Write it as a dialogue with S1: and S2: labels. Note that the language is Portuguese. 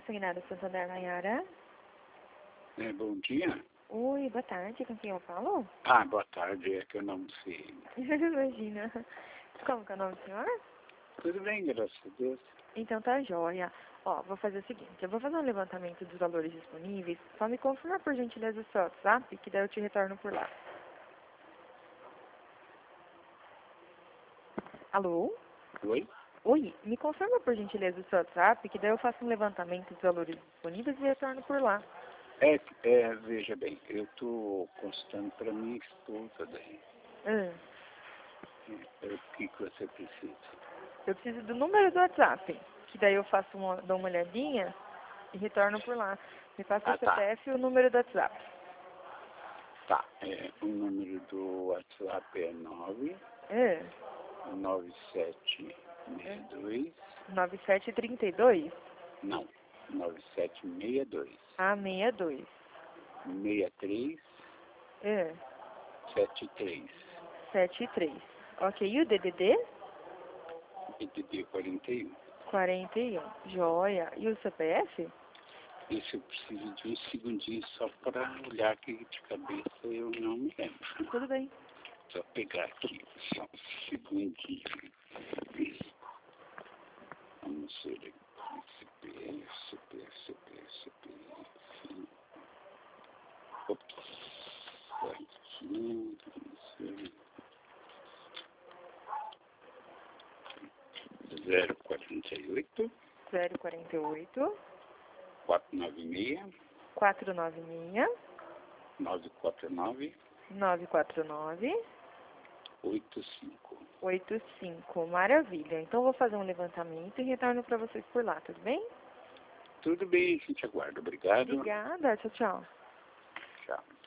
S1: consignado Santander, Nayara.
S2: Bom dia.
S1: Oi, boa tarde. Com quem eu falo?
S2: Boa tarde. É que eu não sei.
S1: Imagina. Como que é o nome do senhor?
S2: Tudo bem, graças a Deus.
S1: Então tá jóia. Ó, vou fazer o seguinte. Eu vou fazer um levantamento dos valores disponíveis. Só me confirma por gentileza o seu WhatsApp, que daí eu te retorno por lá. Alô?
S2: Oi?
S1: Oi, me confirma por gentileza o seu WhatsApp, que daí eu faço um levantamento dos valores disponíveis e retorno por lá.
S2: Veja bem, eu estou constando para minha esposa daí. O que você precisa?
S1: Eu preciso do número do WhatsApp, que daí eu dou uma olhadinha e retorno por lá. Me passa o
S2: Tá.
S1: CPF e o número do WhatsApp.
S2: Tá. O número do WhatsApp é 9762.
S1: 9732?
S2: Não, 9762.
S1: 62.
S2: 63
S1: É,
S2: 73.
S1: 73. Ok, e o DDD?
S2: DDD 41.
S1: 41. Joia. E o CPF?
S2: Isso eu preciso de um segundinho só para olhar aqui de cabeça, eu não me lembro.
S1: Tudo bem.
S2: Só pegar aqui, só um segundinho. Vamos ver aqui. CPF. Ops. Aqui, vamos ver. 048.
S1: 048.
S2: 496.
S1: 496.
S2: 949.
S1: 949.
S2: 85.
S1: 85. Maravilha. Então, eu vou fazer um levantamento e retorno para vocês por lá, tudo bem?
S2: Tudo bem, a gente aguarda. Obrigado.
S1: Obrigada. Tchau, tchau.
S2: Tchau.